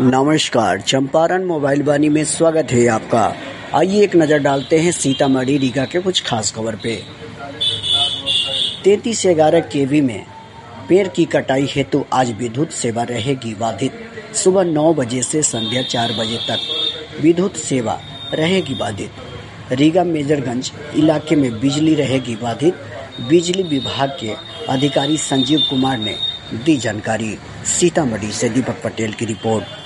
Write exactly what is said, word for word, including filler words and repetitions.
नमस्कार, चंपारण मोबाइल वाणी में स्वागत है आपका। आइए एक नज़र डालते हैं सीतामढ़ी रीगा के कुछ खास खबर पे। तैंतीस ग्यारह केवी में पेड़ की कटाई हेतु आज विद्युत सेवा रहेगी बाधित। सुबह नौ बजे से संध्या चार बजे तक विद्युत सेवा रहेगी बाधित। रीगा मेजरगंज इलाके में बिजली रहेगी बाधित। बिजली विभाग के अधिकारी संजीव कुमार ने दी जानकारी। सीतामढ़ी से दीपक पटेल की रिपोर्ट।